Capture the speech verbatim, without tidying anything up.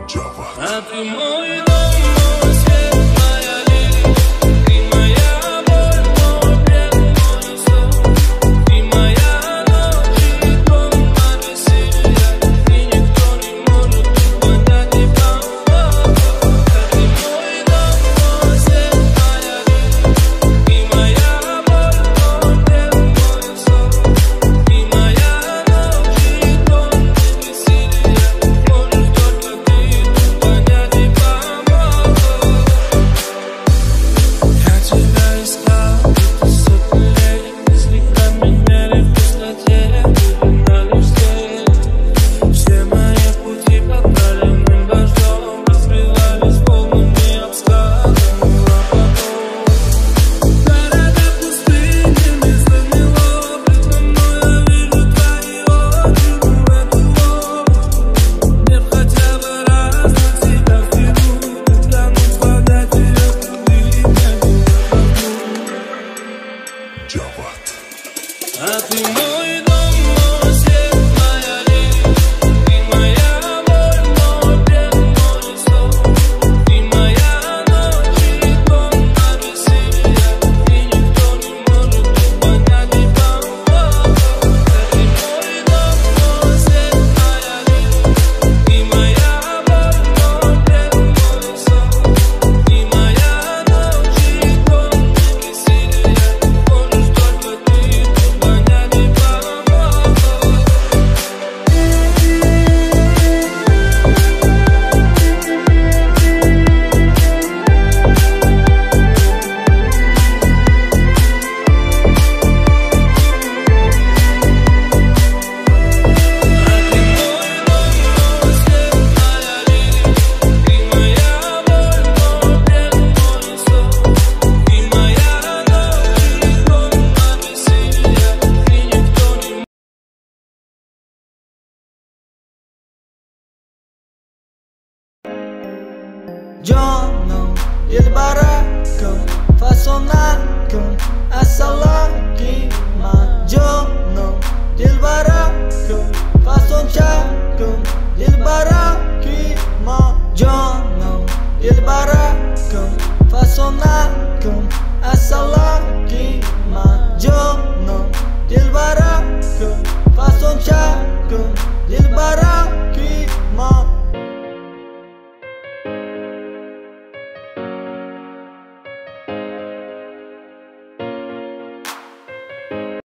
А ты мой дом, мой свет, моя лилия. Ты моя боль, мой бред, мой сон. Ты моя ночь и полна веселья. И никто не может понять и помочь. А ты мой дом, мой свет, моя лилия. Ты моя боль, мой бред, мой сон. Ты моя ночь и полна веселья. Можешь только ты понять и помочь. Я тебя искал где-то сотни лет. Слегка меняли в пустоте, были на листе. Все мои пути под проливным дождем разбивались волнами об скалы, мыла потом. Города пустыни, место мело. Предо мной я вижу твои очи в эту ночь. Мне б хотя бы раз на тебя взглянуть, глянуть, понять ее, ты меня не А ты мой дом, мой свет, моя лилия. Ты моя боль, мой бред, мой сон. Ты моя ночь и полна веселья. И никто не может понять и помочь. Ты мой дом, мой свет, моя лилия. Ты моя боль, мой бред, мой сон. Ты моя ночь и полна веселья. Можешь только ты понять и помочь. Jono, dilbarakum, fasonakum, assalakim. Jono, dilbarakum, fasonchakum, dilbarakim. Jono, dilbarakum, fasonakum, assalakim. Jono, dilbarakum, fasonchakum, dilbarakim.